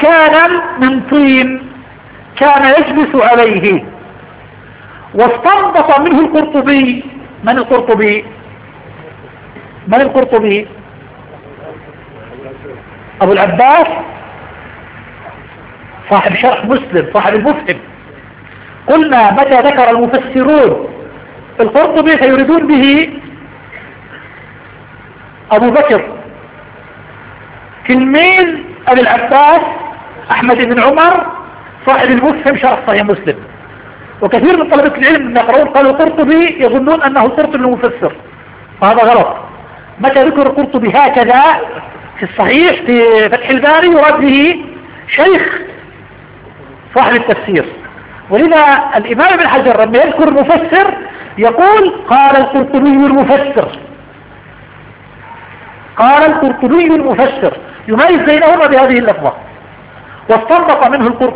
مكانا من طين كان يجلس عليه. واستنبط منه القرطبي. من القرطبي؟ من القرطبي؟ ابو العباس صاحب شرح مسلم، صاحب المفهم. قلنا متى ذكر المفسرون القرطبي فيريدون به ابو بكر تلميذ ابي العباس احمد بن عمر صاحب المفهم شرح صحيح مسلم. وكثير من طلبة العلم يقرؤون قالوا القرطبي يظنون انه القرطبي المفسر، فهذا غلط. متى ذكر القرطبي هكذا في الصحيح في فتح الباري يراد به شيخ صاحب التفسير. ولذا الامام ابن حجر لما يذكر المفسر يقول قال القرطبي المفسر، قال القرطبي المفسر، يميز بينهما بهذه اللفظة. واستنبط منه القرطبي